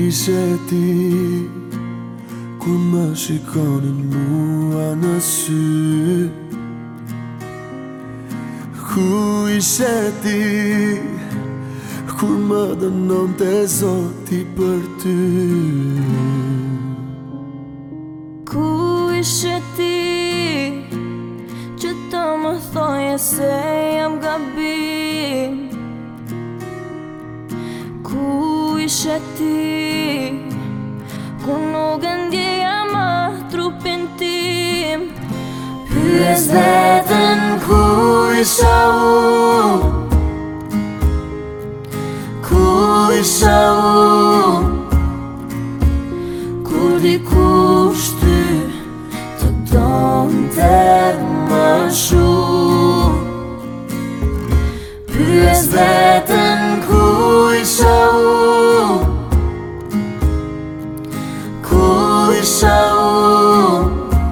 ishe ti kur më shikonin mua në sy? Ku ishe ti kur më dënonte Zoti për ty? Ku ishe ti që të më thoje se jam gabim? Ku ishe ti kur nuk e ndjeja më trupin tim? Pyes veten ku isha unë, ku isha unë, kur dikush ty të donte më shumë. Pyes veten ku isha unë, ku isha unë,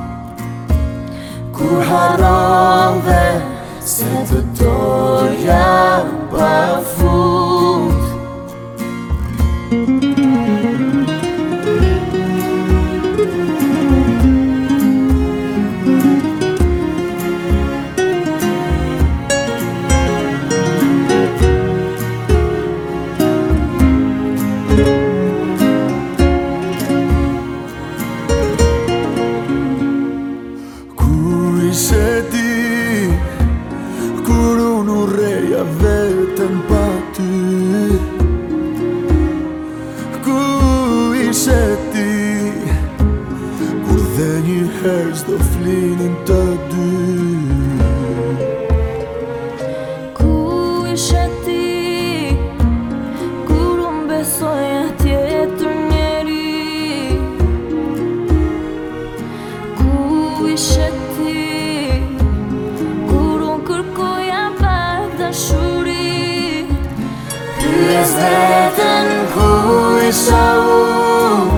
kur harrove se të doja pafund. Ishe ti kur unë urreja vetëm pa ty? Ku ishe ti kur dhe njëherë s'do flinin të dy? Ku ishe ti kur unë besoja tjetër njeri? Ku ishe ti Pyes veten ku isha unë,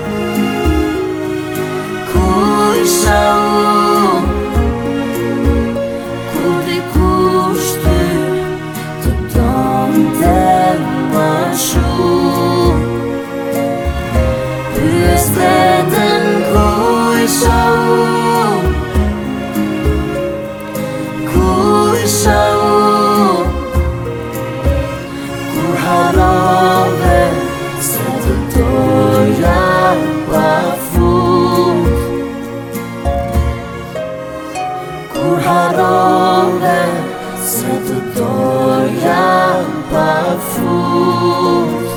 ku isha unë, kur dikush ty të donte më shumë. Pyes veten ku isha unë, ku isha unë, harrove se të doja pafund. Kur harrove se të doja pafund.